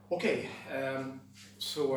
Okej, så...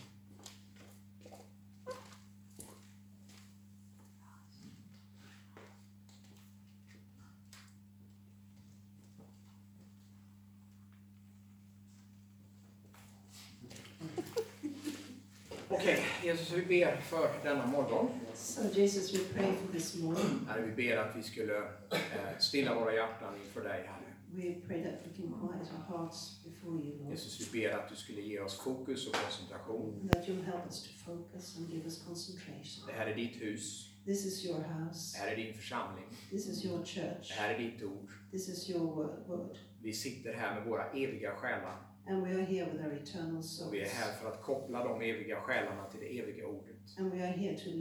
Okej, Jesus, vi ber för denna morgon. So Jesus, we pray for this morning. Herre, vi ber att vi skulle stilla våra hjärtan inför dig, Herre. We pray that we can quiet our hearts before you, Lord. Jesus, vi ber att du skulle ge oss fokus och koncentration. That you'll help us to focus and give us concentration. Det här är ditt hus. This is your house. Det här är din församling. This is your church. Det här är ditt ord. This is your word. Vi sitter här med våra eviga själar. And we are here with our eternal souls. Vi är här för att koppla de eviga själarna till det eviga ordet. And we are here to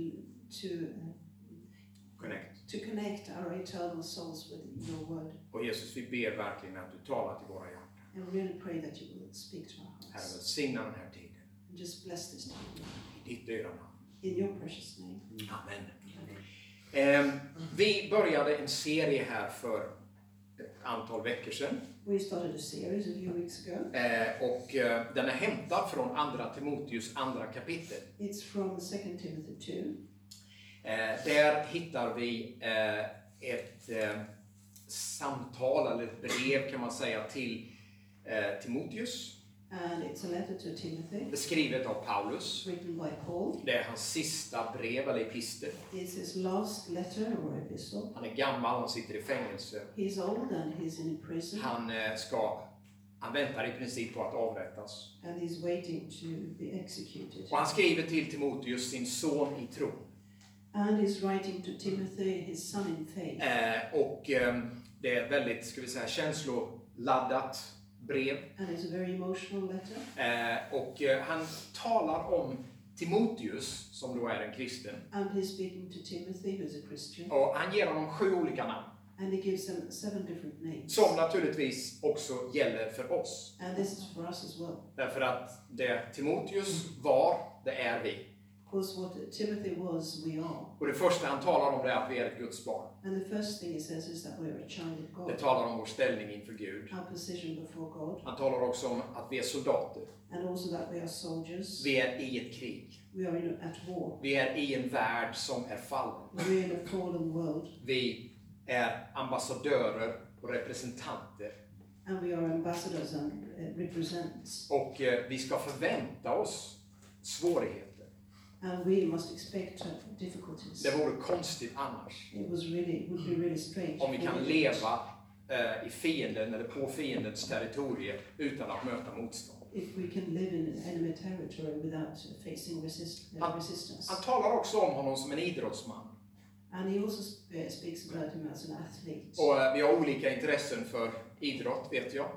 connect our eternal souls with your word. Och Jesus, vi ber verkligen att du talar till våra hjärtan. And we really pray that you will speak to our Herre, hearts. välsigna den här tiden. And just bless this time. I ditt dyra namn. In your precious name. Amen. Vi började en serie här för ett antal veckor sedan. We started a series a few weeks ago. Och den är hämtad från andra Timoteus andra kapitel. It's from 2 Timothy 2. Där hittar vi ett samtal eller ett brev kan man säga till Timoteus. And it's a letter to Timothy. Skrivet av Paulus. Written by Paul. Det är hans sista brev eller epistel. It's his last letter or epistle. Han är gammal, han sitter i fängelse. He's old and he's in prison. Han väntar i princip på att avrättas. And he's waiting to be executed. Och han skriver till Timoteus, sin son i tro. And he's writing to Timothy, his son in faith. Det är väldigt, ska vi säga, känsloladdat brev. And it's a very emotional letter. Han talar om Timoteus, som då är en kristen. And he's speaking to Timothy, who's a Christian. Och han ger honom 7 olika namn. And he gives them 7 different names. Som naturligtvis också gäller för oss. And this is for us as well. Därför att det Timoteus var, det är vi. Because what Timothy was, we are. Och det första han talar om det är att vi är ett Guds barn. And the first thing he says is that we are a child of God. Det talar om vår ställning inför Gud. Our position before God. Han talar också om att vi är soldater. And also that we are soldiers. Vi är i ett krig. We are at war. Vi är i en värld som är fallen. We are in a fallen world. Vi är ambassadörer och representanter. And we are ambassadors and represents. Och vi ska förvänta oss svårigheter. And we must expect difficulties. Det vore konstigt annars. It would be really strange. Om vi kan leva i fienden eller på fiendens territorium utan att möta motstånd. If we can live in enemy territory without facing resistance. Han talar också om honom som en idrottsman. And he also speaks about him as an athlete. Och vi har olika intressen för idrott, vet jag.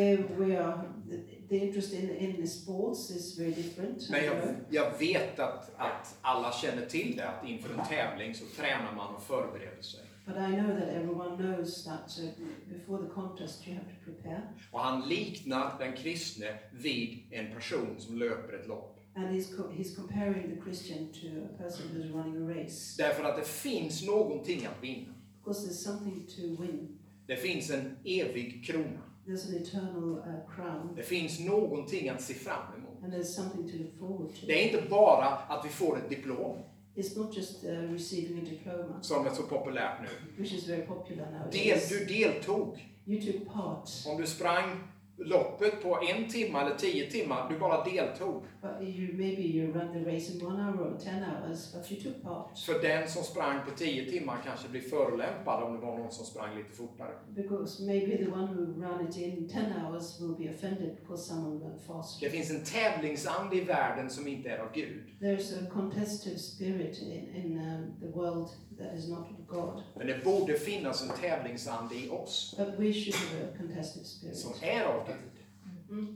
The interest in sports is very different. Men jag vet att alla känner till det, att inför en tävling så tränar man och förbereder sig. But I know that everyone knows that before the contest you have to prepare. Och han liknar den kristne vid en person som löper ett lopp. And he's comparing the Christian to a person who's running a race. Därför att det finns någonting att vinna. Because there's something to win. Det finns en evig krona. There's an eternal crown. Det finns någonting att se fram emot. And there's something to look forward to. Det är inte bara att vi får ett diplom. It's not just receiving a diploma. Som är så populärt nu. Which is very popular nowadays. Du deltog. You took part. Om du sprang loppet på 1 timme eller 10 timmar, du bara deltog. But maybe you ran the race in 1 hour or 10 hours, but you took part. För den som sprang på 10 timmar kanske blir förolämpad om det var någon som sprang lite fortare. Because maybe the one who ran it in 10 hours will be offended because someone ran faster. Det finns en tävlingsande i världen som inte är av Gud. There's a competitive spirit in the world that is not of God. Men det borde finnas en tävlingsande i oss. But we should have a competitive spirit. Som är av Gud. Mm.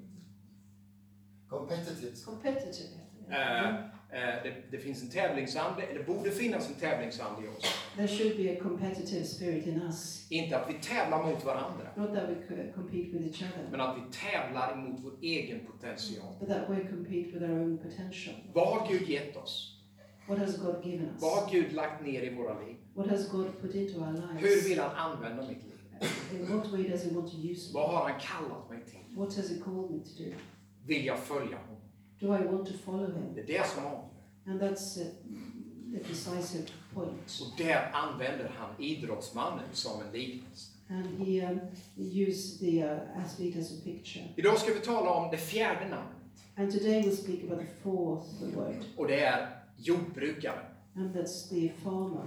Competitive. Det finns en tävlingsande, det borde finnas en tävlingsande i oss. There should be a competitive spirit in us. Inte att vi tävlar mot varandra. Not that we compete with each other. Men att vi tävlar emot vår egen potential. But that we compete with our own potential. Vad har Gud gett oss? What has God given us? Vad har Gud lagt ner i våra liv? What has God put into our lives? Hur vill han använda mitt liv? In what way does he want to use me? Vad har han kallat mig till? What has he called me to do? Vill jag följa honom? Do I want to follow him? Det är det som avgör. And that's the decisive point. Och där använder han idrottsmannen som en liknelse. And he used the athlete as a picture. Idag ska vi tala om det fjärde namnet. And today we'll speak about the fourth word. Och det är jordbrukaren. And that's the farmer.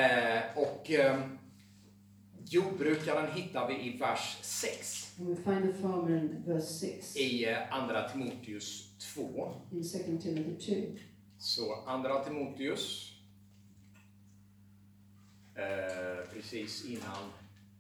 Jordbrukaren hittar vi i vers 6. And we find the farmer in verse 6. I andra Timoteus 2. In 2 Timothy 2. Så andra Timoteus. Precis innan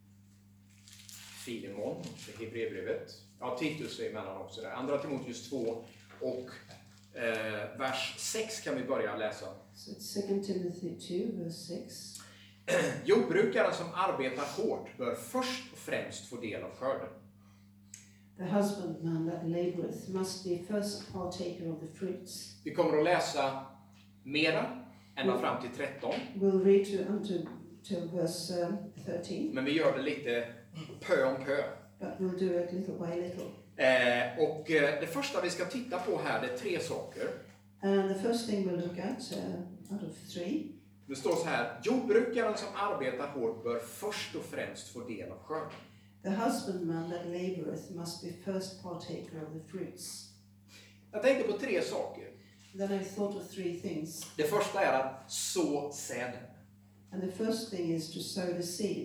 Filemon, det Hebreerbrevet. Ja, Titus är emellan också där. Andra Timoteus 2 och vers 6 kan vi börja läsa. So it's 2 Timothy 2, verse 6. Jordbrukaren som arbetar hårt bör först och främst få del av skörden. The husbandman that laboureth must be first partaker of the fruits. Vi kommer att läsa mera ända fram till 13. We'll read to verse 13. Men vi gör det lite pö om pö. But we'll do it little by little. Det första vi ska titta på här, det är 3 saker. And the first thing we'll look at, out of 3. Det står så här: jordbrukaren som arbetar hårt bör först och främst få del av skörden. The husbandman that laboureth must be first partaker of the fruits. Jag tänkte på 3 saker. Then I thought of 3 things. Det första är att så säden. And the first thing is to sow the seed.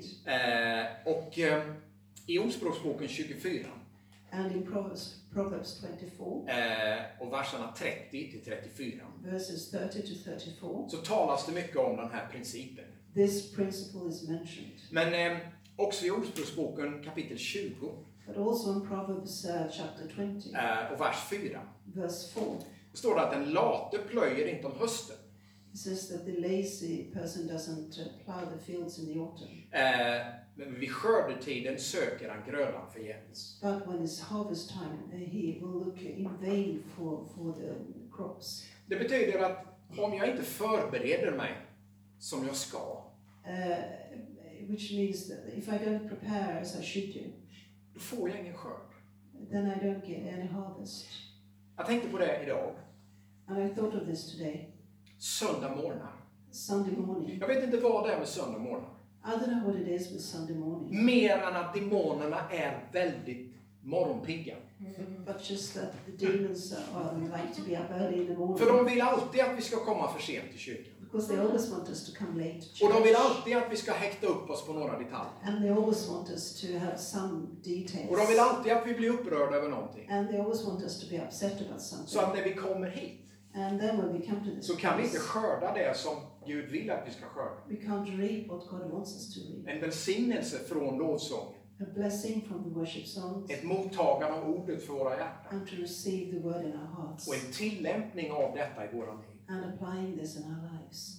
I Ordspråksboken 24. And in Proverbs 24. Och verserna 30 till 34. Verses 30 to 34. Så talas det mycket om den här principen. This principle is mentioned. Men också i Ordspråksboken kapitel 20. But also in Proverbs chapter 20. Och vers 4. Verse 4. Det står att den late plöjer inte om hösten. It says that the lazy person doesn't plow the fields in the autumn. Men vid skördetiden söker han grödan förgäves. But when it's harvest time, he will look in vain for the crops. Det betyder att om jag inte förbereder mig som jag ska, Which means that if I don't prepare as I should do, då får jag ingen skörd. then I don't get any harvest. Jag tänkte på det idag. And I thought of this today. Söndag morgnar. Sunday morning. Jag vet inte vad det är med söndag morgnar. I don't know what it is with Sunday morning. Mer än att demonerna är väldigt morgonpigga. But just that the demons like to be up early in the morning. För de vill alltid att vi ska komma för sent till kyrkan. Because they always want us to come late to church. Och de vill alltid att vi ska häkta upp oss på några detaljer. And they always want us to have some details. Och de vill alltid att vi blir upprörda över någonting. And they always want us to be upset about something. Så att när vi kommer hit, and then when we come to this så kan vi inte skörda det som Gud vill att vi ska skörda. we can't reap what God wants us to reap. En välsignelse från lovsången. A blessing from the worship songs. Ett mottagande av ordet för våra hjärtan. And to receive the word in our hearts. Och en tillämpning av detta i våra liv. And applying this in our lives.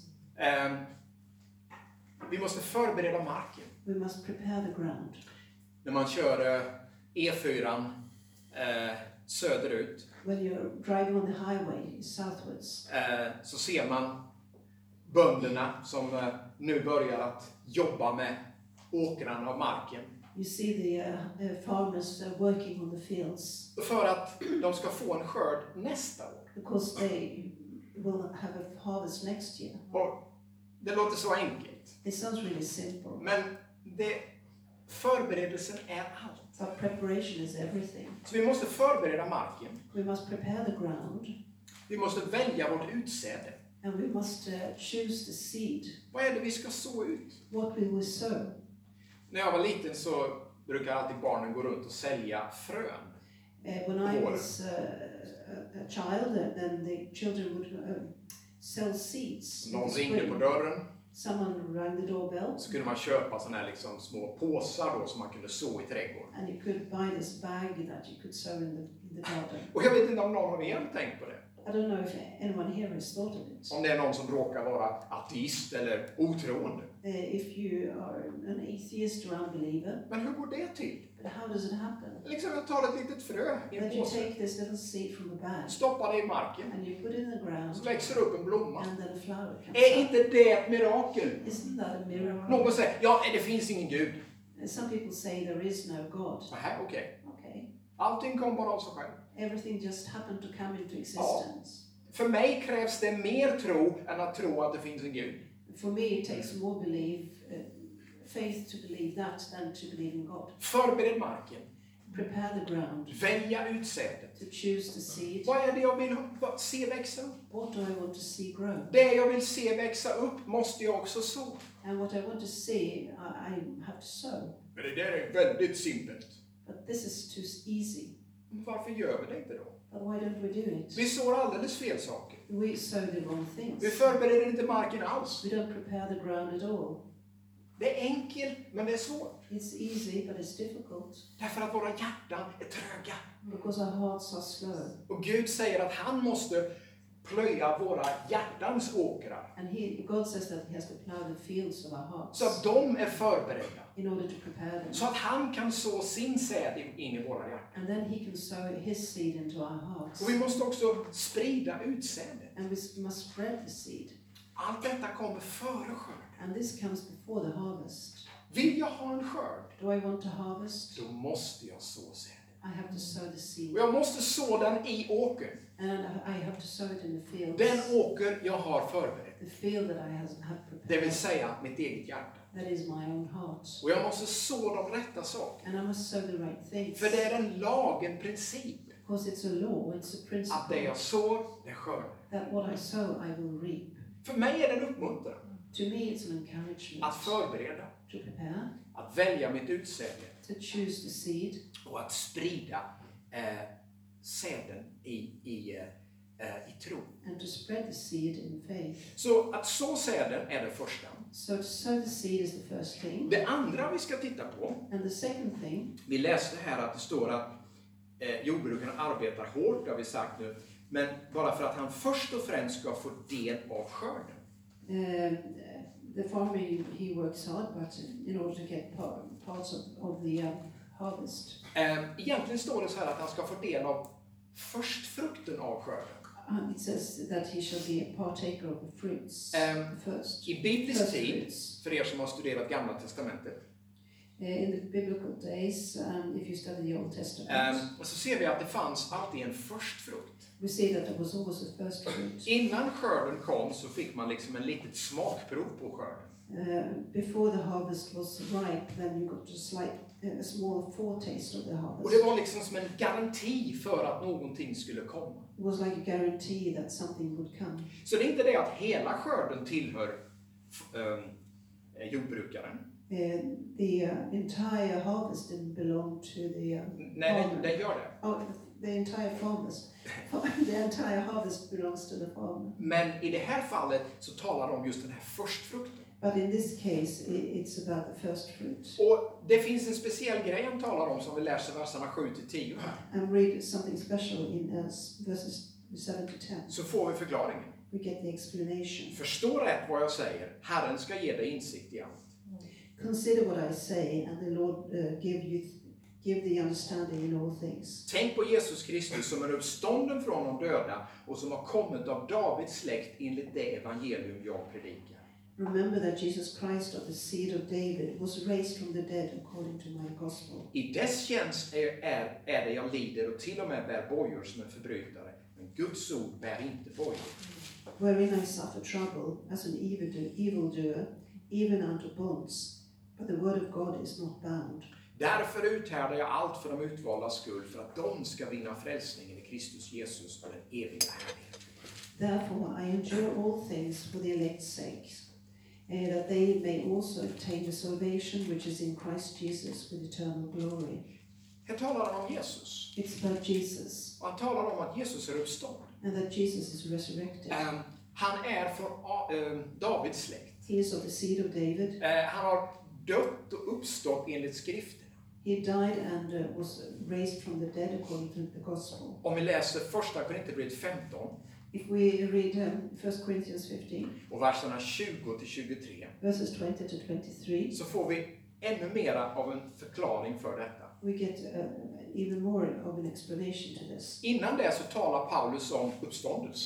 Vi måste förbereda marken. We must prepare the ground. När man kör E4 söderut, When you're driving on the highway southwards, så ser man bönderna som nu börjar att jobba med åkrarna och marken. you see the farmers working on the fields. För att de ska få en skörd nästa år. Because they will have a harvest next year. Och det låter så enkelt. It sounds really simple. Men förberedelsen är allt. But preparation is everything. Så vi måste förbereda marken. We must prepare the ground. Vi måste välja vårt utsäde. And we must choose the seed. Vad är det vi ska så ut? What will we sow? När jag var liten så brukade alltid barnen gå runt och sälja frön. When I was a child, then the children would sell seeds. Någon ringde på dörren. Someone rang the doorbell. Så kunde man köpa såna här liksom små påsar då som man kunde så i trädgården. And you could buy this bag that you could sow in the garden. Och jag vet inte om någon av er har tänkt på det. I don't know if anyone here has thought of it. Om det är någon som råkar vara ateist eller otroende. If you are an atheist or unbeliever. Men hur går det till? But how does it happen? Liksom jag tar ett litet frö i en That you påse. take this little seed from the bag. Stoppar det i marken. And you put it in the ground. Så växer upp en blomma. And then a flower comes Är up. inte det ett mirakel? Isn't that a miracle? Någon säger, ja det finns ingen Gud. Some people say there is no God. Nähä, okej. Okay. Allting kom bara av sig själv. Everything just happened to come into existence. För mig krävs det mer tro än att tro att det finns en Gud. For me, it takes more faith to believe that than to believe in God. Förbered marken. Prepare the ground. Välja utsädet. To choose the seed. Vad är det jag vill se växa upp? What do I want to see grow? Det jag vill se växa upp måste jag också så. And what I want to see, I have to sow. Men det där är väldigt simpelt. But this is too easy. Varför gör vi det inte då? But why don't we do it? Vi sår alldeles fel saker. We sow the wrong things. Vi förbereder inte marken alls. We don't prepare the ground at all. Det är enkelt, men det är svårt. It's easy, but it's difficult. Därför att våra hjärtan är tröga. Because our hearts are slow. Och Gud säger att han måste plöja våra hjärtans åkrar. And God says that he has to plow the fields of our hearts. Så att de är förberedda. In order to prepare them. Så att han kan så sin säd in i våra hjärtan. And then he can sow his seed into our hearts. Och vi måste också sprida utsädet. And we must spread the seed. Allt detta kommer före skörden. And this comes before the harvest. Vill jag ha en skörd? Do I want to harvest? Då måste jag så säden. I have to sow the seed. Och jag måste så den i åkern. And I have to sow it in the fields. Den åker jag har förberett. The field that I have prepared. Det vill säga mitt eget hjärta. That is my own heart. Och jag måste så de rätta sakerna. And I must sow the right things. För det är en lag, en princip. Because it's a law, it's a principle. Att det jag sår, det skördar. That what I sow, I will reap. För mig är det en uppmuntran. To me, it's an encouragement. Att förbereda. To prepare. Att välja mitt utsäde. To choose the seed. Och att sprida säden i tro. And to spread the seed in faith. Så att så säden är det första. So to sow the seed is the first thing. Det andra vi ska titta på. And the second thing. Vi läste här att det står att jordbrukaren arbetar hårt, det har vi sagt nu. Men bara för att han först och främst ska få del av skörden. The farmer, he works hard, but in order to get parts of the harvest. Egentligen står det så här att han ska få del av förstfrukten av skörden. It says that he shall be a partaker of the fruits first. I biblisk tid, för er som har studerat Gamla testamentet. In the biblical days, if you study the Old Testament. Och så ser vi att det fanns alltid en förstfrukt. We see that there was always a first fruit. Innan skörden kom så fick man liksom en litet smakprov på skörden. Before the harvest was ripe, then you got a small foretaste of the harvest. Och det var liksom som en garanti för att någonting skulle komma. It was like a guarantee that something would come. Så det är inte det att hela skörden tillhör jordbrukaren. The entire harvest didn't belong to the Nej, det gör det. Oh, the entire harvest belongs to the farmer. Men i det här fallet så talar de om just den här förstfrukten. But in this case, it's about the first fruit. Och det finns en speciell grej han talar om som vi läser verserna 7-10. And read something special in verses 7-10. Så får vi förklaringen. We get the explanation. Förstå rätt vad jag säger. Herren ska ge dig insikt i allt. Consider what I say, and the Lord give the understanding in all things. Tänk på Jesus Kristus som är uppstånden från de döda och som har kommit av Davids släkt enligt det evangelium jag predikar. Remember that Jesus Christ of the seed of David was raised from the dead according to my gospel. I dess tjänst är det jag lider och till och med bär bojor som en förbrytare. Men Guds ord bär inte bojor. Wherein I suffer trouble as an evildoer, even unto bonds. But the word of God is not bound. Därför uthärdar jag allt för de utvaldas skull, för att de ska vinna frälsningen i Kristus Jesus och den eviga härligheten. Therefore I endure all things for the elect's sake, that they may also obtain the salvation which is in Christ Jesus with eternal glory. Här talar han om Jesus. It's about Jesus. Och han talar om att Jesus är uppstånden. And that Jesus is resurrected. Han är från Davids släkt. He is of the seed of David. Han har dött och uppstått enligt skrifterna. He died and was raised from the dead according to the gospel. Om vi läser första Korinthierbrevet 15. If we read 1 Corinthians 15. Och verserna 20-23. Verses 20 to 23. Så får vi ännu mera av en förklaring för detta. We get even more of an explanation to this. Innan det så talar Paulus om uppståndelsen.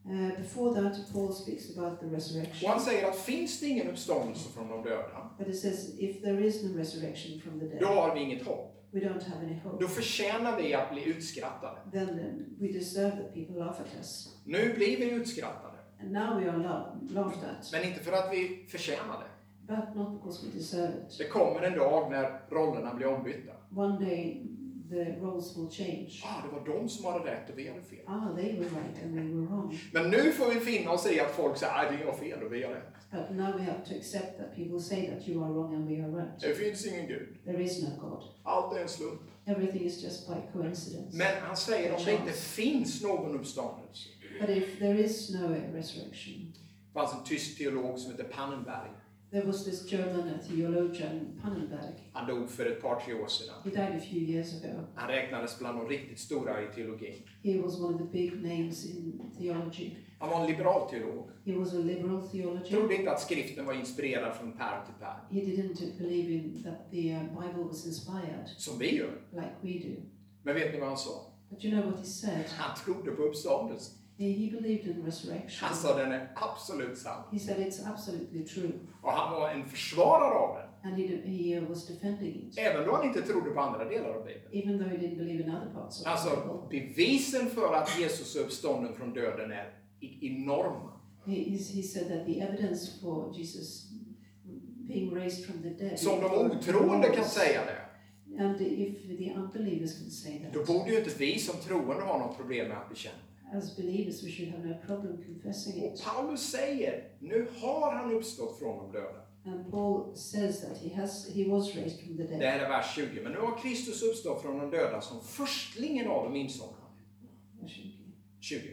Before that, Paul speaks about the resurrection. Och han säger att finns det ingen uppståndelse från de döda, But it says, if there is no resurrection from the då dead, har vi inget hopp. we don't have any Då hope. förtjänar vi att bli utskrattade. Then we deserve that people laugh at us. Nu blir vi utskrattade. And now we are laughed at. Men inte för att vi förtjänar det. But not because we deserve it. Det kommer en dag när rollerna blir ombytta. One day the roles will change. Det var de som hade rätt och vi hade fel. They were right and we were wrong. Men nu får vi finna oss i att folk säger att det är fel och vi har rätt. But now we have to accept that people say that you are wrong and we are right. Det finns ingen Gud. There is no God. Allt är en slump. Everything is just by coincidence. Men han säger om det inte finns någon uppståndelse. But if there is no resurrection, Det fanns en tysk teolog som heter Pannenberg. there was this German theologian, Pannenberg. Han dog för ett par, 3 år sedan. He died a few years ago. Han räknades bland de riktigt stora i teologin. He was one of the big names in theology. Han var en liberal teolog. He was a liberal theologian. Trodde inte att skriften var inspirerad från pärm till pärm. He didn't believe in that the Bible was inspired Som vi gör. like we do. Men vet ni vad han sa? But you know what he said? Han trodde på uppståndelsen. He believed in resurrection. Han sa den är absolut sann. He said it's absolutely true. Och han var en försvarare av den. And he was defending it. Även då han inte trodde på andra delar av Bibeln. Even though he didn't believe in other parts of the Alltså, Bible. bevisen för att Jesus är uppstånden från döden är enorma. He said that the evidence for Jesus being raised from the dead. Som de otroende kan säga det. And if the unbelievers can say that. Då borde ju inte vi som troende ha något problem med att bekänna. As believers we should have no problem confessing Och it. Paulus säger, nu har han uppstått från de döda. And Paul says that he was raised from the dead. Det här är vers 20. Men nu har Kristus uppstått från de döda som förstlingen av de insomnade. 20.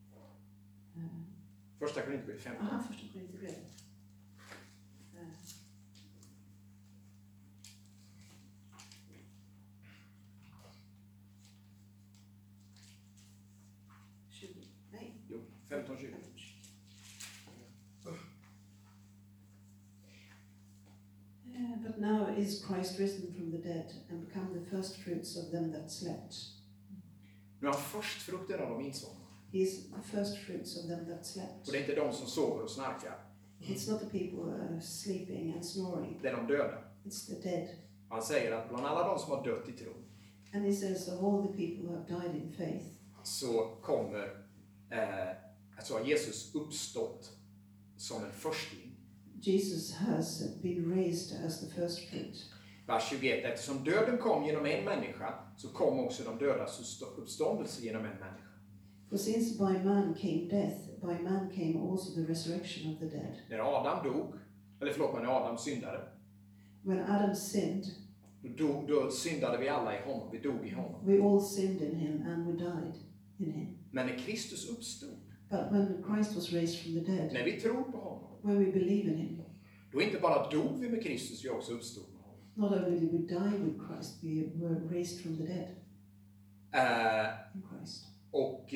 Första Korinthierbrevet 15. Första Korinthierbrevet. 15-20. But now is Christ risen from the dead and become the first fruits of them that slept. Nu är han förstfrukten av de insomnade. He is the first fruits of them that slept. Och det är inte de som sover och snarkar. It's not the people sleeping and snoring. Det är de döda. It's the dead. Han säger att bland alla de som har dött i tro And he says of all the people who have died in faith. Så kommer alltså Jesus uppstått som en förstling. Jesus has been raised as the first fruit. Vers 21. Eftersom döden kom genom en människa så kom också de dödas uppståndelse genom en människa. For since by man came death, by man came also the resurrection of the dead. När när Adam syndade. When Adam sinned, då syndade vi alla i honom, vi dog i honom. we all sinned in him and we died in him. Men när Kristus uppstod, But when Christ was raised from the dead, när vi tror på honom, when we believe in him, då inte bara dog vi med Kristus, vi också uppstod med honom. not only did we die with Christ, we were raised from the dead in Christ. Och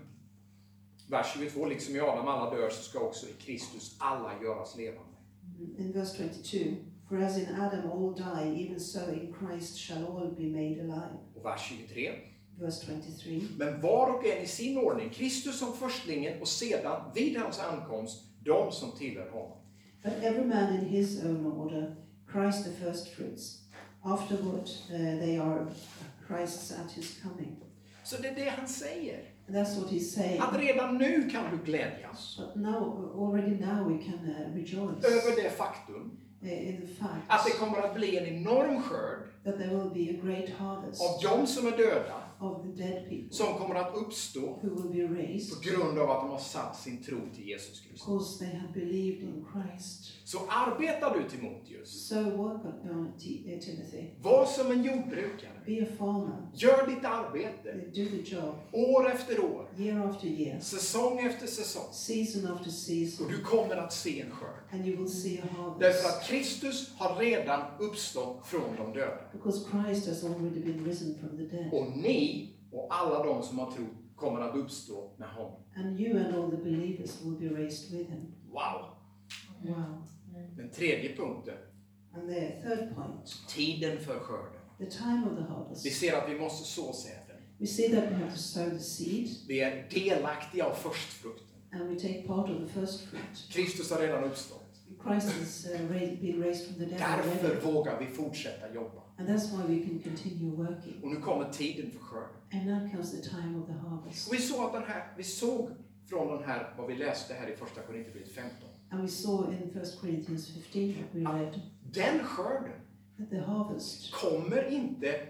vers 22, liksom i Adam alla dör så ska också i Kristus alla göras levande. In verse 22, for as in Adam all die, even so in Christ shall all be made alive. Och vers 23. Verse 23. Men var och en i sin ordning, Kristus som förstlingen och sedan vid hans ankomst, de som tillhör honom. But every man in his own order, Christ the first fruits. Afterward they are Christ's at his coming. Så det är det han säger. And that's what he's saying. Att redan nu kan du glädjas But already now we can rejoice över det faktum in the fact att det kommer att bli en enorm skörd that there will be a great harvest av de som är döda of the dead people som kommer att uppstå who will be raised på grund av att de har satt sin tro till Jesus Kristus. because they have believed in Christ. Så arbetar du, Timoteus, So work on Timothy. var som en jordbrukare. Be a farmer. Gör ditt arbete Do the job år efter år, year after year, säsong efter säsong. season after Och season, du kommer att se en skörd. and you will see a Därför harvest. att Kristus har redan uppstått från de döda. Because Christ has already been risen from the dead. Och ni och alla de som har trott kommer att uppstå med honom. And you and all the believers will be raised with him. Wow! Wow. Den tredje punkten. And the third point, Tiden för skörden. the time of the harvest. Vi ser att vi måste så säden. We see that we have to sow the seed. Vi är delaktiga av förstfrukten. And we take part of the first fruit. Kristus har redan uppstått. Christ has been raised from the dead Därför already. vågar vi fortsätta jobba. And that's why we can continue working. Och nu kommer tiden för skörden. And now comes the time of the harvest. Och vi såg från den här, vad vi läste här i första Korinthierbrevet 15. And we saw in 1 Corinthians 15 that we read Den skörden that the harvest kommer inte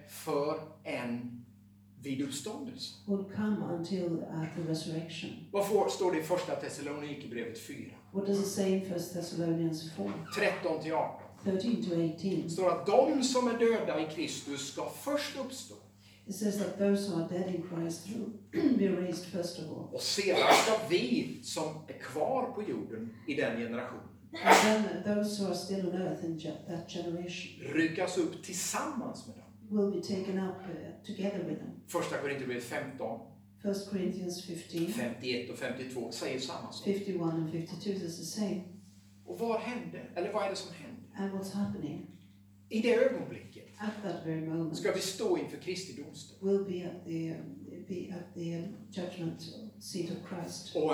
förrän vid uppståndelse. will come until at the resurrection. Vad står det i första Thessalonikerbrevet 4? What does it say in 1 Thessalonians 4, 13-18. 13 to 18? Det står att de som är döda i Kristus ska först uppstå. It says that those who are dead in Christ will be raised first of all. Och sedan ska vi som är kvar på jorden i den generationen And then those who are still on earth in that generation ryckas upp tillsammans med dem. will be taken up together with them. Första Korinthierbrevet 15, 1 Corinthians 15, 51 och 52 säger samma sak. 51 and 52 is the same. Och vad hände? Eller vad är det som hände? And what's happening I det ögonblicket at that very moment ska vi stå inför Kristi domstol. will be at the judgment seat of Christ. Och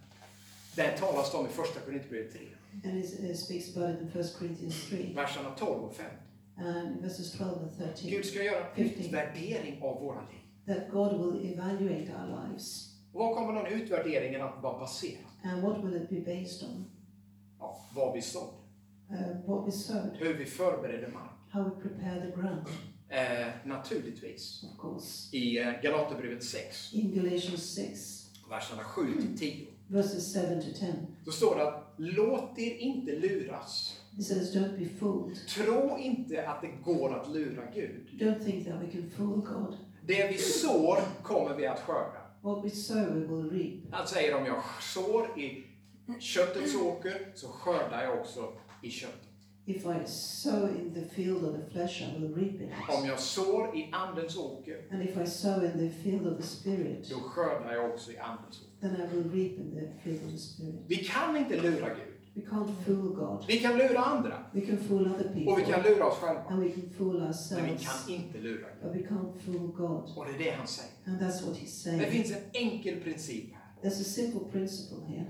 där talas det om i första Korinthierbrevet 3. And it speaks about it in 1 Corinthians 3, Verserna 12 och 15. and verses 12 and 13. Gud ska göra en 15. utvärdering av våra liv. That God will evaluate our lives. Och vad kommer den utvärderingen att vara baserad? And what will it be based on? Ja, vad vi sådde. What we sowed, Hur vi förberedde mark. how we prepare the ground, Naturligtvis. of course. I Galaterbrevet 6, In Galatians 6, verserna 7-10. verses 7 to 10, Då står det att låt er inte luras. it says, don't be fooled. Tro inte att det går att lura Gud. Don't think that we can fool God. Det vi sår kommer vi att skörda. What we sow, we will reap. Han säger om jag sår i köttets åker så skördar jag också i köttet. If I sow in the field of the flesh, I will reap in Om it. jag sår i andens åker And if I sow in the field of the Spirit, då skördar jag också i andens åker. then I will reap in the field of the Spirit. Vi kan inte lura Gud. We can't fool God. Vi kan lura andra We can fool other och vi people, kan lura oss själva. and we can fool Men vi ourselves, kan inte lura Gud. but we can't fool God. Och det är det han säger. And that's what he's Det saying. finns en enkel princip här. There's a simple principle here.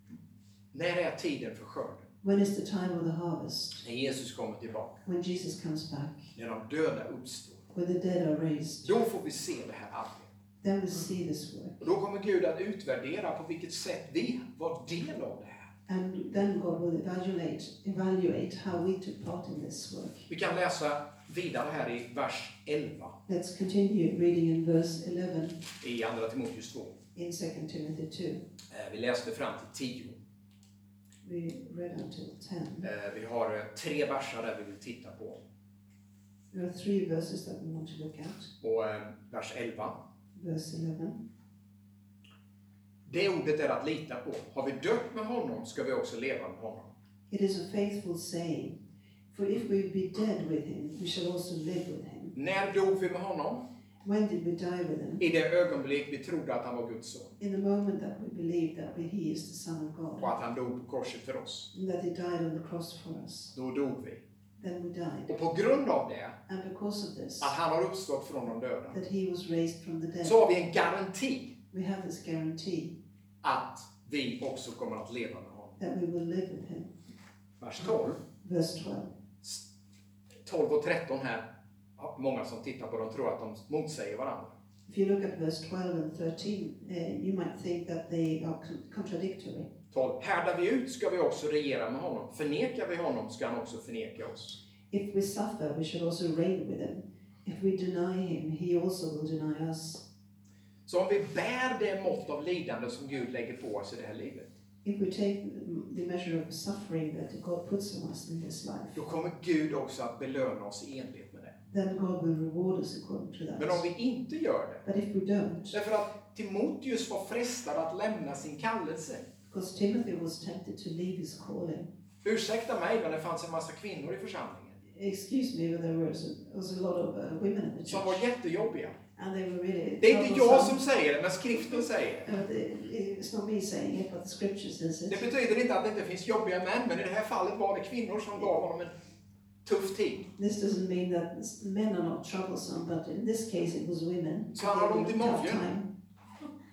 När är tiden för skörden? When is the time of the harvest? När Jesus kommer tillbaka. When Jesus comes back, När de döda uppstår. when the dead are raised, Då får vi se det här arbetet. then we see this work. Och då kommer Gud att utvärdera på vilket sätt vi var del av det här. And then God will evaluate how we took part in this work. Vi kan läsa vidare här i vers 11 Let's continue reading in verse 11 i andra Timoteus 2. in 2 Timothy 2. Vi läste fram till 10. We read until 10. Vi har 3 verser där vi vill titta på. There are 3 verses that we want to look at. Och vers 11. Verse 11. Det ordet är att lita på. Har vi dött med honom ska vi också leva med honom. It is a faithful saying, for if we be dead with him, we shall also live with him. När dog vi med honom? When did we die with him? I det ögonblick vi trodde att han var Guds son. In the moment that we believe that he is the Son of God, Och att han dog på korset för oss. and that he died on the cross for us, Då dog vi. then we died. Och på grund av det, And because of this, att han har uppstått från de döda, that he was raised from the dead, så har vi en garanti we have this guarantee att vi också kommer att leva med honom. that we will live with him. Vers 12. Verse 12. 12 och 13 här, många som tittar på dem tror att de motsäger varandra. If you look at verse 12 and 13, you might think that they are contradictory. 12. Härdar vi ut ska vi också regera med honom. Förnekar vi honom ska han också förneka oss. If we suffer, we should also reign with him. If we deny him, he also will deny us. Så om vi bär det mått av lidande som Gud lägger på oss i det här livet, If we take the measure of suffering that God puts on us in this life, då kommer Gud också att belöna oss i enlighet med det. then God will reward us according to that. Men om vi inte gör det, But if we don't, därför att Timoteus var frestad att lämna sin kallelse. because Timothy was tempted to leave his calling. Ursäkta mig, men det fanns en massa kvinnor i församlingen Excuse me, but there was a lot of women in the som var church, jättejobbiga. and they were really Det är inte jag troublesome. som säger det, men skriften säger det. It's not me saying it, but the scripture says Det it. betyder inte att det inte finns jobbiga män, men i det här fallet var det kvinnor som gav honom en tuff tid. This doesn't mean that men are not troublesome, but in this case it was women. Så han hade ont i Tough magen. time.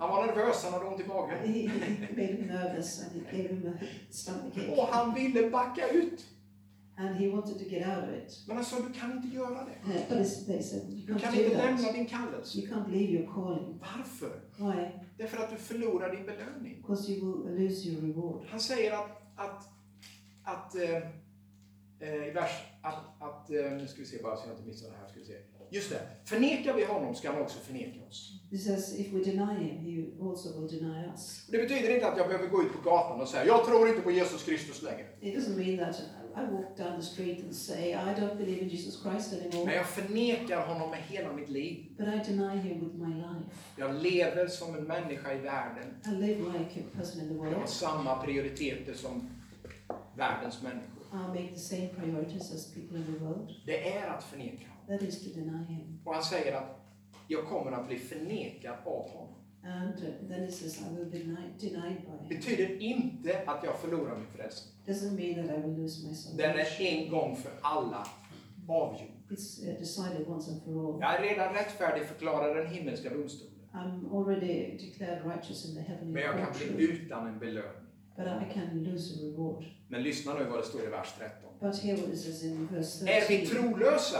Han var nervös, han hade ont i magen. He made him nervous and it gave him a stomachache. Och han ville backa ut. And he wanted to get out of it. Men han sa, du kan inte göra det. But they said, you Du can't kan do inte that. lämna din kallelse. You can't leave your calling. Varför? Why? Det är för att du förlorar din belöning. Because you will lose your reward. Han säger i vers nu ska vi se bara så jag inte missar det här. Ska vi se. Just det. Förnekar vi honom ska han också förneka oss. He says, if we deny him, he also will deny us. Det betyder inte att jag behöver gå ut på gatan och säga, jag tror inte på Jesus Kristus längre. It doesn't mean that I walk down the street and say, I don't believe in Jesus Christ anymore. Men jag förnekar honom med hela mitt liv. But I deny him with my life. Jag lever som en människa i världen. I live like a person in the Jag har world. samma prioriteter som världens människor. I make the same priorities as people in the world. Det är att förneka honom. That is to deny him. Och han säger att jag kommer att bli förnekad av honom. And then he says, I will be denied by him. Betyder inte att jag förlorar min frälsning. Doesn't mean that I will lose my salvation. Den är en gång för alla avgjord. It's decided once and for all. Jag är redan rättfärdig förklarad den himmelska domstolen. I'm already declared righteous in the heavenly Men jag kan court. bli utan en belöning. But I can lose a reward. Men lyssna nu vad det står i vers 13. But here what it says in verse Är vi 13. trolösa?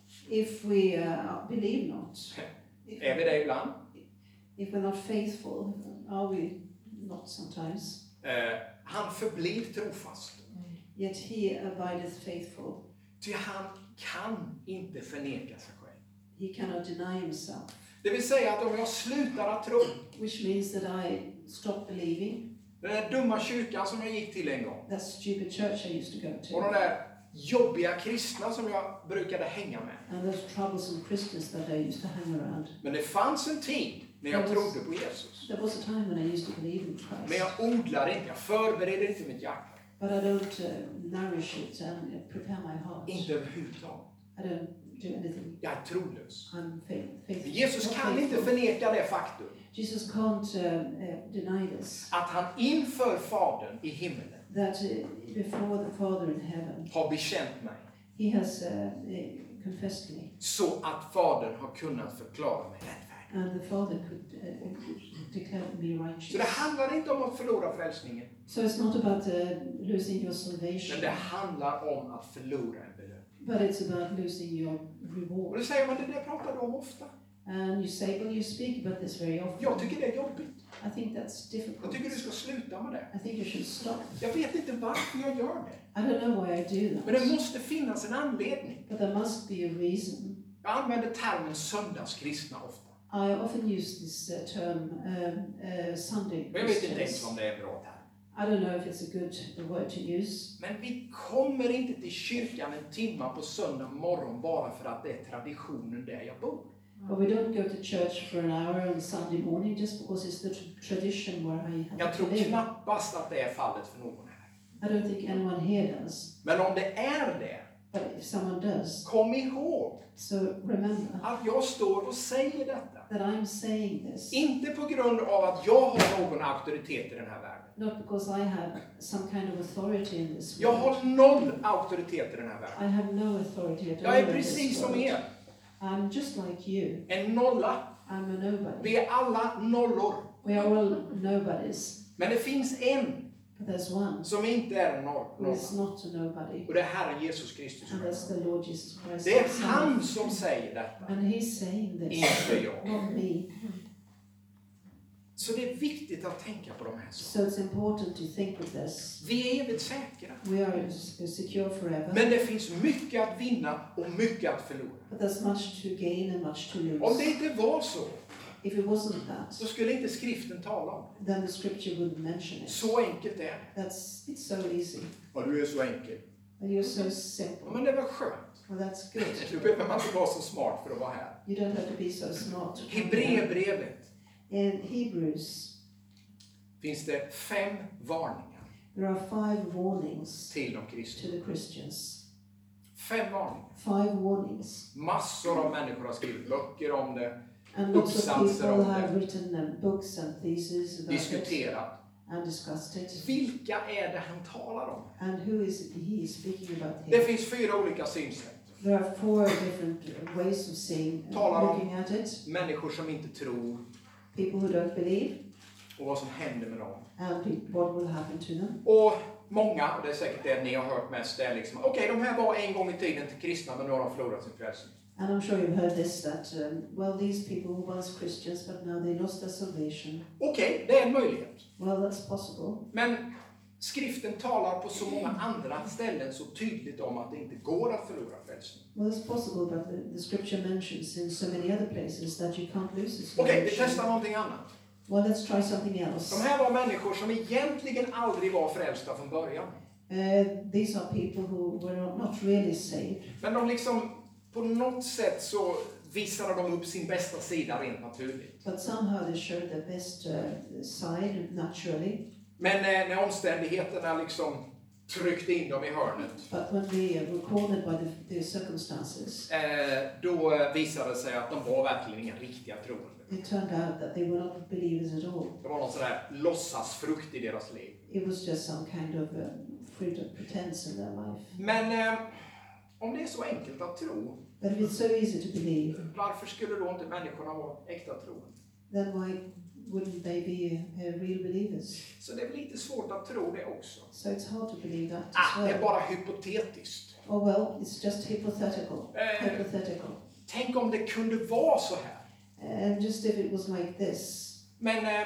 If we believe not. Är vi det ibland? If we're not faithful, are we not sometimes? Han förblir trofast. Yet he abideth faithful. Ty han kan inte förneka sig själv. He cannot deny himself. Det vill säga att om jag slutar att tro, Which means that I stop believing. den där dumma kyrkan som jag gick till en gång, That stupid church I used to go och de to. där jobbiga kristna som jag brukade hänga med. And those troublesome Christians that I used to hang around. Men det fanns en tid när jag trodde på Jesus. There was a time when I used to believe in Christ. Men jag odlar inte, jag förbereder inte mitt hjärta. But I don't nourish it and prepare my heart. Inte överhuvudtaget. I don't do anything. Jag är trolös. I'm faithful. Jesus not kan inte faithful. förneka det faktum Jesus can't deny this. att han inför Fadern i himmelen That before the Father in heaven, har bekänt mig. he has confessed me. Så att Fadern har kunnat förklara mig rättfärdig. And the Father could declare me righteous. Så det handlar inte om att förlora frälsningen. So it's not about losing your Men salvation. det handlar om att förlora en belöning. But it's about losing your Och reward. då säger man, det pratar du om ofta. And you say, well, you speak about this very often. Jag tycker det är jobbigt. I think that's Jag difficult. tycker du ska sluta med det. I think you should stop. Jag vet inte varför jag gör det. I don't know why I do Men det that. måste finnas en anledning. But there must be a reason. Jag använder termen söndagskristna ofta. I often use this term Sunday Men jag vet inte ens Christians. om det är en bra term. I don't know if it's a good word to use. Men vi kommer inte till kyrkan en timma på söndag morgon bara för att det är traditionen där jag bor. But we don't go to church for an hour on Sunday morning just because it's the tradition where I have Jag to tror live. knappast att det är fallet för någon här. I don't think anyone here does. Men om det är det, But if someone does, kom ihåg so remember att jag står och säger detta. that I'm saying this. Inte på grund av att jag har någon auktoritet i den här världen. Not because I have some kind of authority in this Jag world. har noll auktoritet i den här världen. I have no authority at all Jag är in precis this som world. er. I'm just like you. En nolla. I'm a nobody. Vi är alla nollor. We are all nobodies. Men det finns en But there's one som inte är en who nolla. is not a nobody. Och det är Herren Jesus Kristus. And that's the Lord Jesus Christ. Det är himself. han som säger detta. And he's saying this, Inte jag. not me. Så det är viktigt att tänka på de här sakerna. So it's important to think with this. Vi är evigt säkra. We are secure forever. Men det finns mycket att vinna och mycket att förlora. But there's much to gain and much to Om lose. det inte var så, If it wasn't that, så skulle inte skriften tala om det. then the scripture wouldn't mention it. Så enkelt är det. It's so easy. Ja, du är så enkel. And you're so Ja, simple. men det var skönt. Well, that's good. Du behöver man inte vara så smart för att vara här. You don't have to be so smart. to come here. Hebreerbrevet In Hebrews, finns det 5 varningar there are 5 warnings till de to kristna. the Christians. 5 varningar. 5 warnings. Massor av människor har skrivit böcker om det, And lots of Uppsatser people om have det. written books and theses about it diskuterat. and discussed it. Vilka är det han talar om? And who is he speaking about Det here? finns 4 olika synsätt. There are 4 different ways of seeing, Talar om- looking at it. Människor som inte tror, people who don't believe, och vad som händer med dem. and what will happen to them. Och många, och det är säkert det ni har hört mest, det är liksom okej, de här var en gång i tiden till kristna, men nu har de förlorat sin frälsning. And I'm sure you've heard this, that, well, these people were once Christians, but now they lost their salvation. Okej, det är en möjlighet. Well, that's possible. Men skriften talar på så många andra ställen så tydligt om att det inte går att förlora frälsning. Well, it's possible, but the scripture mentions in so many other places that you can't lose this Okej, vi salvation. testar någonting annat. Well, let's try something else. De här var människor som egentligen aldrig var frälsta från början. These are people who were not really saved, Men de liksom, på något sätt så visade de upp sin bästa sida rent naturligt. but somehow they showed their best side naturally. Men när omständigheterna liksom tryckte in dem i hörnet, But when they were cornered by the circumstances, då visade det sig att de var verkligen inga riktiga troende. it turned out that they were not believers at all. Det var någon sån där låtsasfrukt i deras liv. It was just some kind of fruit of pretense in their life. Men om det är så enkelt att tro, But if it's so easy to believe, varför skulle då inte människorna vara äkta troende? then why wouldn't they be real believers? Så det är lite svårt att tro det också. So it's hard to believe that as Det är well. bara hypotetiskt. Oh well, it's just hypothetical. Hypothetical. Tänk om det kunde vara så här. And just if it was like this, Men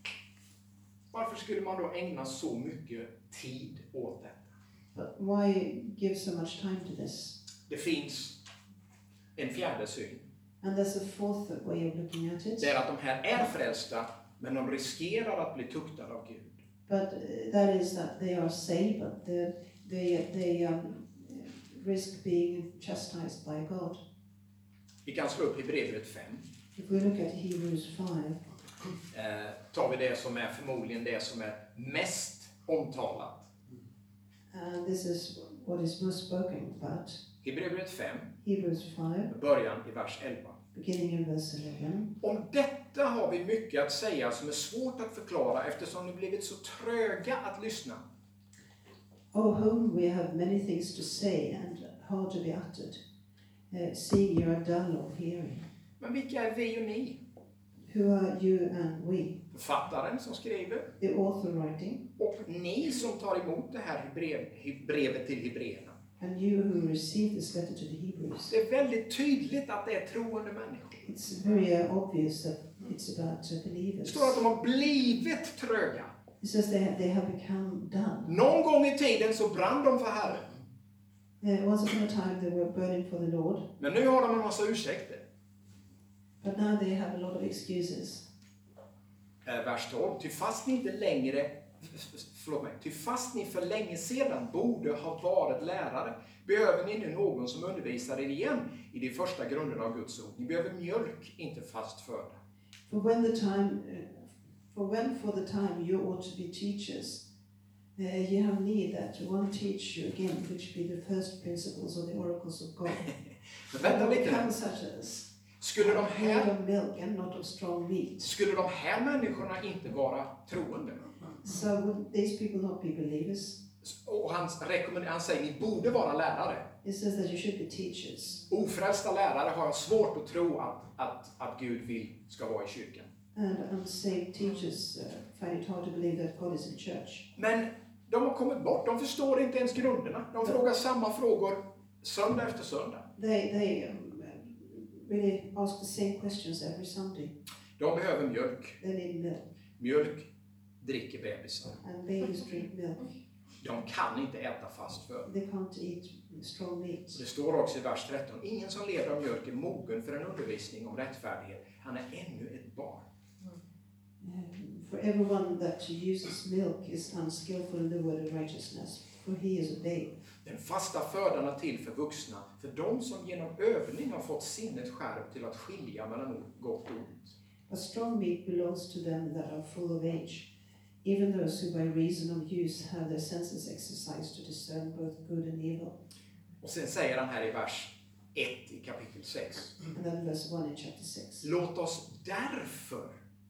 varför skulle man då ägna så mycket tid åt detta? but why give so much time to this? Det finns en fjärde syn. And there's a fourth way of looking at it. Det är att de här är frälsta, men de riskerar att bli tuktade av Gud. But that is that they are saved, but they risk being chastised by God. Vi kan slå upp Hebreerbrevet 5. If we look at Hebrews 5, Tar vi det som är förmodligen det som är mest omtalat. this is what is most spoken about. Hebreerbrevet 5, Hebrews 5, början i vers 11. beginning in verse 11. Om detta har vi mycket att säga som är svårt att förklara eftersom ni blivit så tröga att lyssna. O whom we have many things to say and hard to be uttered, seeing you are dull of hearing. Men vilka är vi och ni? Who are you and we? Författaren som skriver The author writing, och ni som tar emot det här brevet till Hebreerna. and you who receive this letter to the Hebrews. Det är väldigt tydligt att det är troende människor. It's very obvious that it's about Det believers. står att de har blivit tröga. It says they have become done. Någon gång i tiden så brann de för Herren. Once upon a time they were burning for the Lord, Men nu har de en massa ursäkter. but now they have a lot of excuses. Vers 12. Ty fast ni för länge sedan borde ha varit lärare, behöver ni nu någon som undervisar er igen i de första grunderna av Guds ord. Ni behöver mjölk, inte fast föda. For the time you ought to be teachers, you have need that one teach you again, which be the first principles or the oracles of God. Men vänta lite Become nu. such as Skulle de of milk and not of strong meat. Skulle de här människorna inte vara troende? So would these people not be believers? Och han säger ni borde vara lärare. It says that you should be teachers. Ofrälsta lärare har jag svårt att tro att Gud ska vara i kyrkan. And unsaved teachers find it hard to believe that God is in church. Men de har kommit bort, de förstår inte ens grunderna. De frågar samma frågor söndag efter söndag. They really ask the same questions every Sunday. De behöver mjölk. They need milk. Mjölk dricker bebisar. And babies drink milk. De kan inte äta fast föda. They can't eat strong meat. Det står också i vers 13. Ingen som lever av mjölk är mogen för en undervisning om rättfärdighet. Han är ännu ett barn. For everyone that uses milk is unskillful in the word of righteousness, for he is a babe. Den fasta födan är till för vuxna, för de som genom övning har fått sinnet skärpt till att skilja mellan gott och ont. A strong meat belongs to them that are full of age, even those who by reason of use have their senses exercised to discern both good and evil. Och sen säger han här i vers 1 i kapitel 6. And then verse 1 in chapter 6. Låt oss därför.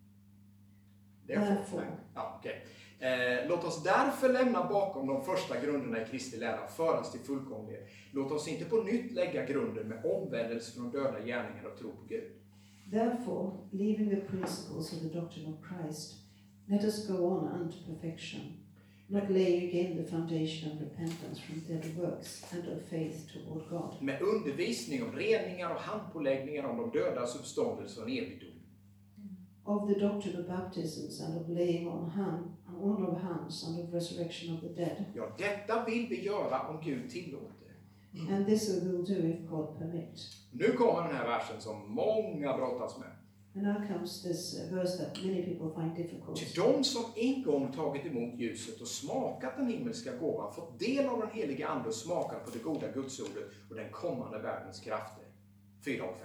Låt oss därför lämna bakom de första grunderna i Kristi lära, föras till fullkomlighet. Låt oss inte på nytt lägga grunden med omvändelse från döda gärningar och tro på Gud. Therefore, leaving the principles of the doctrine of Christ, let us go on unto perfection, not laying again the foundation of repentance from dead works and of faith toward God. Med undervisning om reningar och handpåläggningar om de döda uppståndelse och evigdom. Of the doctrine of baptisms and of laying on of hands and of resurrection of the dead. Ja, detta vill vi göra om Gud tillåter. And this we will do if God permit. Nu kommer den här versen som många brottas med. And now comes this verse that many people find difficult. Till de som en gång tagit emot ljuset och smakat den himmelska gåvan, fått del av den heliga ande och smakat på det goda gudsordet och den kommande världens krafter. 4 och 5.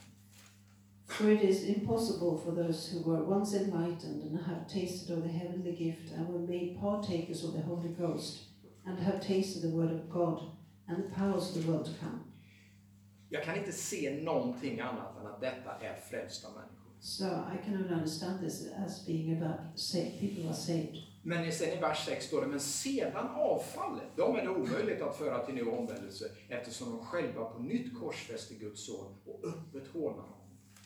For it is impossible for those who were once enlightened and have tasted of the heavenly gift and were made partakers of the Holy Ghost and have tasted the word of God and the powers of the world to come. Jag kan inte se någonting annat än att detta är frälsta människor. So I can only understand this as being about people who are saved. Men sen i vers 6 står det, men sedan avfallet, de är det omöjligt att föra till ny omvändelse eftersom de själva på nytt korsfäster Guds son och öppet hånar honom.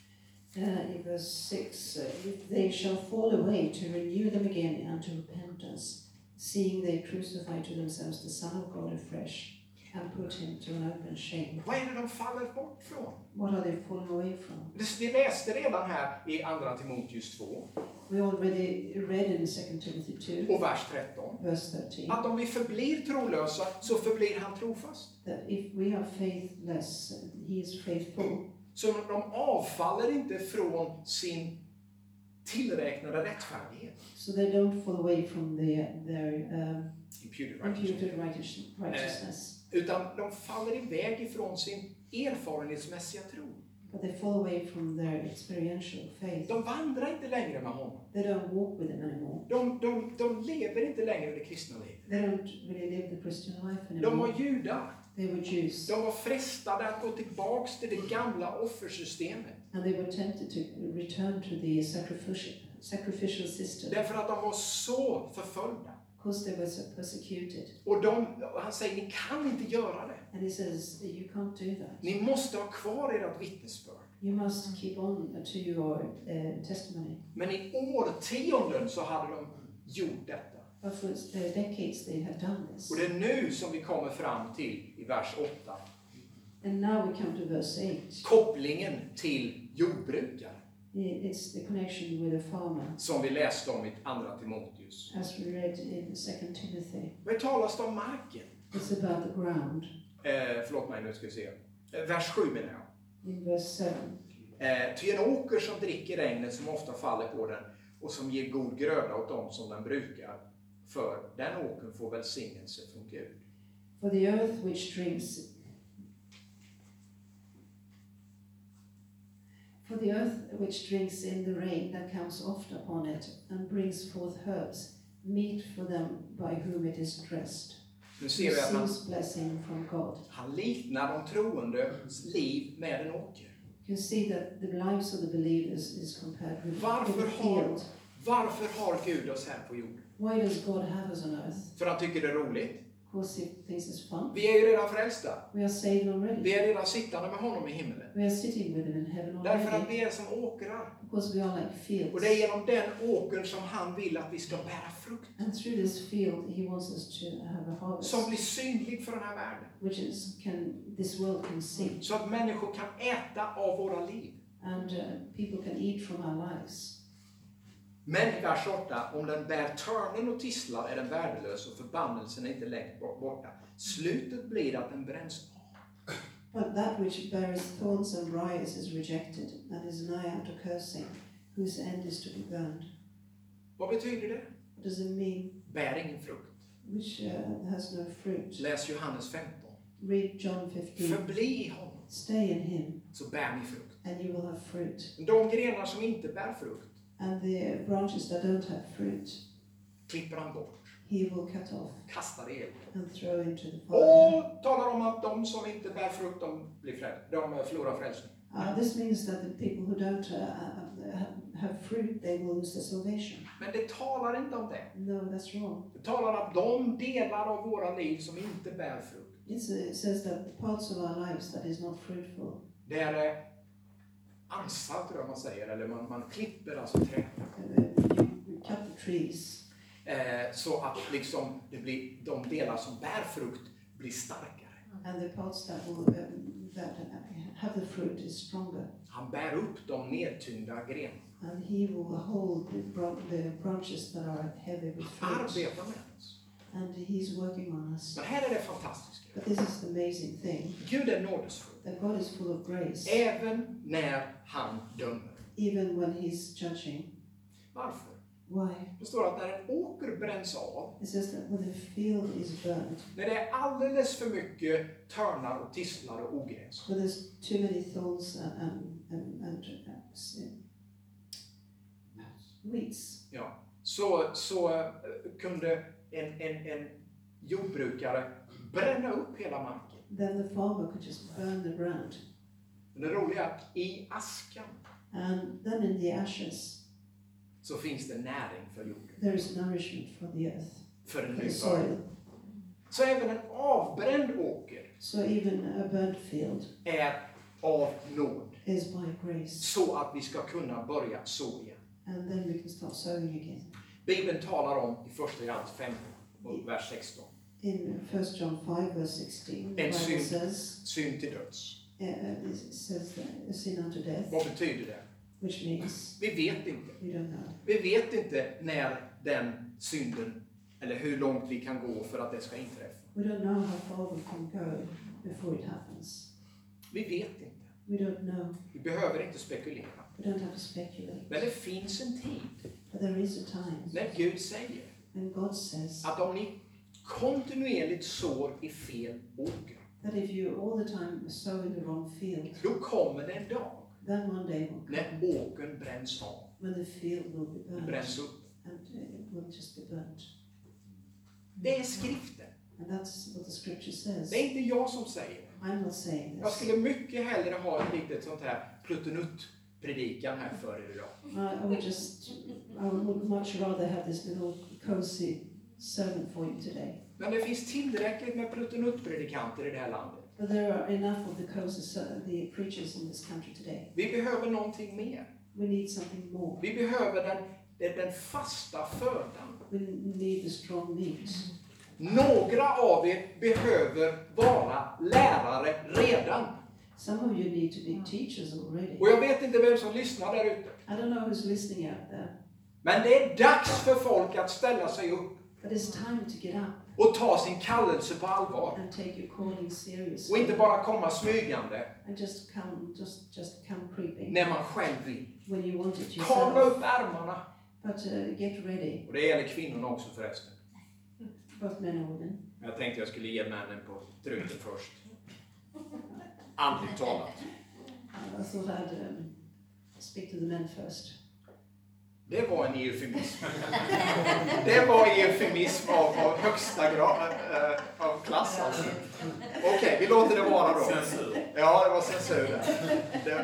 In verse 6, if they shall fall away, to renew them again unto repentance, seeing they crucify to themselves the Son of God afresh, and put him to an open shame. Vad är det de faller bort från? What are they falling away from? Vi läste redan här i andra Timoteus 2 We already read in 2 Timothy 2, och vers 13 verse 13, att om vi förblir trolösa så förblir han trofast. that if we are faithless, he is faithful. Så de avfaller inte från sin tillräknade rättfärdighet. So they don't fall away from their Imputed righteousness, utan de faller iväg ifrån sin erfarenhetsmässiga tro. but they fall away from their experiential faith. De vandrar inte längre med honom. They don't walk with him anymore. De lever inte längre det kristna livet. They don't really live the Christian life De anymore. var judar. They were Jews, De var frestade att gå tillbaks till det gamla offersystemet. and they were tempted to return to the sacrificial system Därför att de var så förföljda. because they were so persecuted. Och han säger, ni kan inte göra det. And he says, you can't do that. Ni måste ha kvar ert vittnesbörd. You must keep on to your testimony. Men i årtionden så hade de gjort detta. But for decades they have done this. Och det är nu som vi kommer fram till i vers 8. And now we come to verse 8. Kopplingen till jordbrukare. It's the connection with a farmer, Som vi läste om i andra Timoteus. as we read in 2 Timothy. Vad talas det om marken? It's about the ground. Förlåt mig, nu ska vi se. Vers 7 menar jag. In verse 7. Ty en åker som dricker regnet som ofta faller på den och som ger god gröda åt dem som den brukar, för den åkern får välsignelse från Gud. For the earth which drinks in the rain that comes oft upon it, and brings forth herbs, meat for them by whom it is dressed, Nu ser vi att receives blessing from God. han liknar de troendes liv med en åker. You can see that the lives of the believers is compared with a field. Varför har Gud oss här på jorden? Why does God have us on earth? För han tycker det är roligt. Because he thinks it's fun. Vi är ju redan frälsta. We are saved already. Vi är redan sittande med honom i himlen. We are sitting with him in heaven Därför att already. vi är som åkrar. Because we are like fields. Och det är genom den åkern som han vill att vi ska bära frukt. And through this field, he wants us to have a harvest, Som blir synlig för den här världen. which this world can see, Så att människor kan äta av våra liv. and people can eat from our lives. Men i vers 8, om den bär törnen och tisslar är den värdelös och förbannelsen är inte längre borta. Slutet blir att den bränns av. But that which beareth thorns and briars is rejected, and is nigh unto cursing, whose end is to be burned. Vad betyder det? What does it mean? Bär ingen frukt. Which has no fruit. Läs Johannes 15. Read John 15. Förbli i honom, Stay in him, så bär ni frukt. and you will have fruit. De grenar som inte bär frukt And the branches that don't have fruit, klipper han bort, he will cut off kastar i eld. and throw into the fire. Och talar om att de som inte bär frukt, de förlorar frälsning. This means that the people who don't have fruit, they will lose their salvation. Men det talar inte om det. No, that's wrong. Det talar om de delar av våra liv som inte bär frukt. It says that the parts of our lives that is not fruitful, Det är ansar, tror jag man säger, eller man klipper alltså träd. You cut the trees. Så att liksom det blir, de delar som bär frukt blir starkare. And the parts that have the fruit is stronger. Han bär upp de nedtyngda grenarna. And he will hold the branches that are heavy with fruit. Arbeta med oss. And he's working on us. Men här är det fantastiska. But this is the amazing thing. Gud är nådesfull. That God is full of grace. Även när han dömer. Even when he's judging. Varför? Why? Det står att när en åker bränns av. It says that when the field is burned. När det är alldeles för mycket törnar och tistlar och ogräs. When there's too many thorns and weeds. Ja. Så kunde en jordbrukare bränna upp hela marken. Then the farmer could just burn the ground. Men det roliga är att i askan And then in the ashes så finns det näring för jorden. there is nourishment for the earth, För en for ny the början. soil. Så även en avbränd åker So even a burnt field är av nåd. is by grace. Så att vi ska kunna börja så igen. And then we can start sowing again. Bibeln talar om i första Johannes 5 och vers 16. In 1 John 5 verse 16, the Bible synd. says, Synd till döds. it says that a sin unto death, Vad betyder det? which means Vi vet inte. we don't know. Vi vet inte när den synden, eller hur långt vi kan gå för att det ska inträffa. We don't know how far we can go before it happens. Vi vet inte. We don't know. Vi behöver inte spekulera. We don't have to speculate. Men det finns en tid But there is a time när Gud säger when God says att om ni kontinuerligt sår i fel åker, that if you all the time sow in the wrong field, då kommer det en dag then one day will när come åkern bränns av. when the field will be Det burnt bränns upp. and it will just be burnt. Det är skriften. And that's what the scripture says. Det är inte jag som säger det. I'm not saying Jag this. skulle mycket hellre ha ett litet sånt här pluttenutt-predikan här för er idag. I would much rather have this little cozy sermon for you today. Men det finns tillräckligt med pluttenutt-predikanter i det här landet. But there are enough of the preachers in this country today. Vi behöver någonting mer. We need something more. Vi behöver den fasta födan. We need the strong meat. Några av er behöver vara lärare redan. Some of you need to be teachers already. Och jag vet inte vem som lyssnar där ute. I don't know who's listening out there. Men det är dags för folk att ställa sig upp But it's time to get up och ta sin kallelse på allvar. and take your calling Och seriously. inte bara komma smygande And just come creeping när man själv vill. when you want it Kavla yourself. upp ärmarna. But get ready, Och det gäller kvinnorna också förresten. both men and women. Jag tänkte jag skulle ge männen på truten först. Andligt talat. I thought I'd speak to the men first. Det var en eufemism. Det var en eufemism av högsta grad, av klass alltså. Okej, vi låter det vara då. Ja, det var censur där.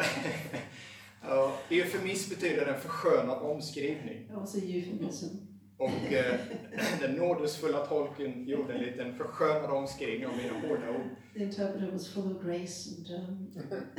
Eufemism betyder en förskönad omskrivning. That was a euphemism. Och den nådesfulla tolken gjorde en liten förskönad omskrivning av mina hårda ord. The interpreter was full of grace and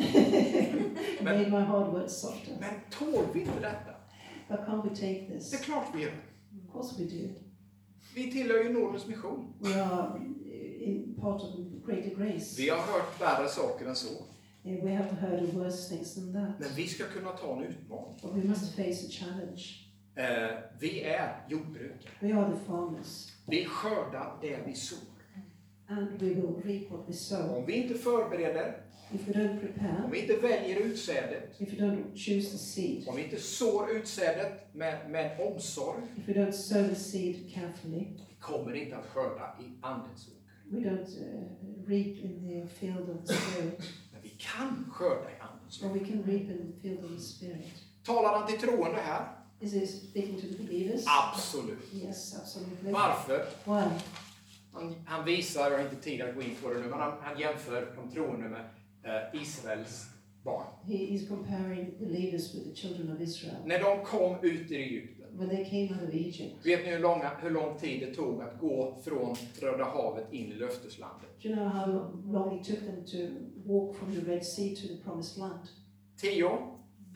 made my hard words softer. Men tål vi inte detta? But can't we take Det är this? klart vi gör. Of course we do. Vi tillhör ju nådens mission. We are in part of greater grace. Vi har hört värre saker än så. We have heard of worse things than that. Men vi ska kunna ta en utmaning. But we must face a challenge. Vi är jordbrukare. We are the farmers. Vi skördar det vi sår. And we will reap what we sow. Om vi inte förbereder, If we don't prepare, om vi inte väljer utsädet, if we don't choose the seed, om vi inte sår utsädet med omsorg, if we don't sow the seed carefully, vi kommer inte att skörda i andens åker. we don't reap in the field of the Spirit, Men vi kan skörda i andens or åker. we can reap in the field of the Spirit. Talar han till troende här? Is he speaking to the believers? Absolut. Yes, absolutely. Varför? Why? Han visar, jag har inte tid att gå in på det nu, men han jämför de troende med Israels barn. He is comparing believers with the children of Israel. När de kom ut ur Egypten, When they came out of Egypt, vet ni hur lång tid det tog att gå från Röda havet in i löfteslandet? do you know how long it took them to walk from the Red Sea to the Promised Land? 10 år?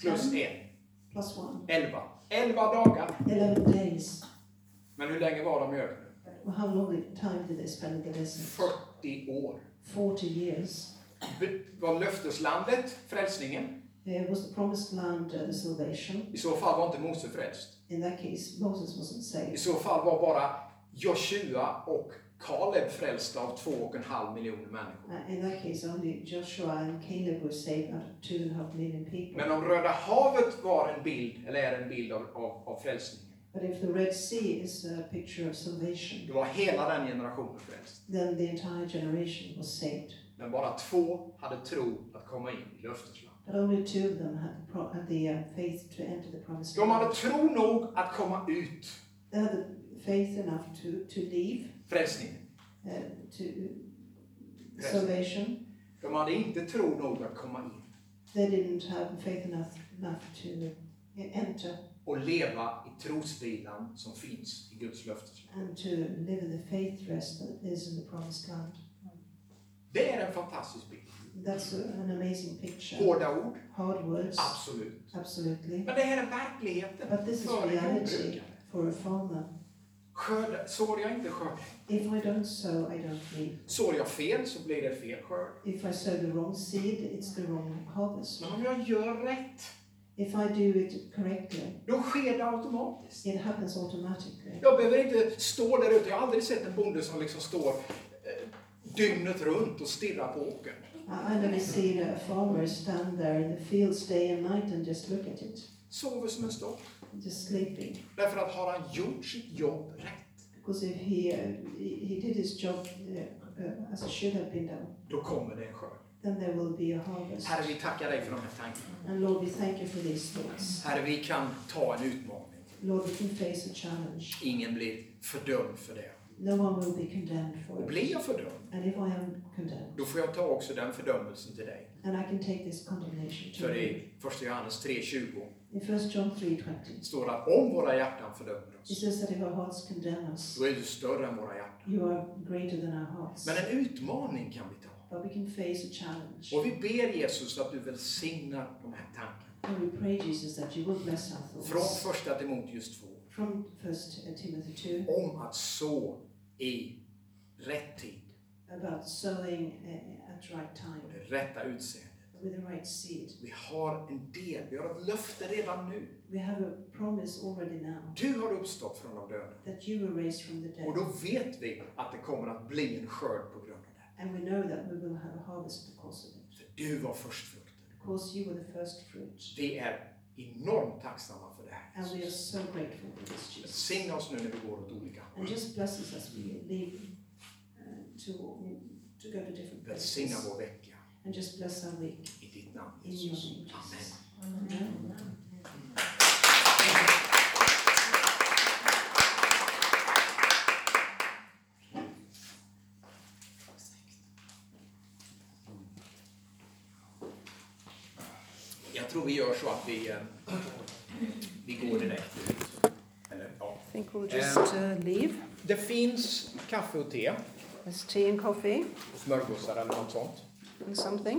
plus 1. plus 1. 11. 11 dagar. 11 days. Men hur länge var de i öknen? Well, how long time did they spend in the desert? 40 år. 40 years. Var löfteslandet frälsningen? Was the promised land the salvation? I så fall var inte Mose frälst. In that case, Moses wasn't I saved. så fall var bara Joshua och Kaleb frälsta av 2,5 miljoner människor. In that case, only Joshua and Caleb were saved out of 2.5 million people. Men om Röda havet var en bild, eller är en bild av frälsningen, But if the Red Sea is a picture of salvation, då var hela den generationen frälst. then the entire generation was saved. Men bara 2 hade tro att komma in i löftesland. But only 2 of them had the faith to enter the promised De hade land. tro nog att komma ut. They had the faith enough to leave, Frälsningen. to salvation. De hade inte tro nog att komma in. They didn't have faith enough to enter Och leva i trosvilan som finns i Guds löftesland. and to live in the faith rest that is in the promised land. Det är en fantastisk bild. That's an amazing picture. Hårda ord, Hard words, absolut. absolutely. Men det här är verkligheten But this is för en reality jordbrukare. for a farmer. Sår jag inte skörd. If I don't sow, I don't reap. Sår jag fel så blir det fel skörd. If I sow the wrong seed, it's the wrong harvest. Men om jag gör rätt, If I do it correctly, då sker det automatiskt. it happens automatically. Jag behöver inte stå där ute. Jag har aldrig sett en bonde som liksom står dygnet runt och stirrar på åkern. I never see a farmer stand there in the fields day and night and just look at it, Sover som en stock. just sleeping. Därför att har han gjort sitt jobb rätt, Because if he did his job as it should have been done, då kommer det en skörd. then there will be a harvest. Herre, vi tackar dig för de här tankarna. And Lord, we thank you for these thoughts. Herre, vi kan ta en utmaning. Lord, we can face a challenge. Ingen blir fördömd för det. No one will be condemned Och for blir it. jag fördömd, And if I am condemned, då får jag ta också den fördömelsen till dig. and I can take this condemnation to För you. i 1 Johannes 3:20 In 1 John 3:20, står det att om våra hjärtan fördömer it oss, says that if our hearts condemn us, då är du större än våra hjärtan. you are greater than our hearts. Men en utmaning kan vi ta. But we can face a challenge. Och vi ber Jesus att du välsignar de här tankarna. And we pray, Jesus, that you will bless our Från thoughts. 1 Timoteus 2. From 1 Timothy 2, Om att så i rätt tid about sowing at right och time, det rätta utseendet. with the right seed. Vi har en del, vi har ett löfte redan nu. We have a promise already now Du har uppstått från de döda. that you were raised from the Och dead. då vet vi att det kommer att bli en skörd på grund av det. And we know that we will have a harvest because of it. För du var förstfrukten. Because you were the first fruit. Vi är enormt tacksamma för det här. And we are so grateful for this, Jesus. Välsigna oss nu när vi går åt olika And håll. just bless us as we leave to go to different Välsigna places. vår vecka. And just bless our week. I ditt namn, In your Jesus. name, Jesus. Amen. Amen. Jag tror vi gör så att vi går direkt ut. Eller, ja. I think we'll just leave. Det finns kaffe och te, There's tea and coffee smörgåsar eller något sånt. and something.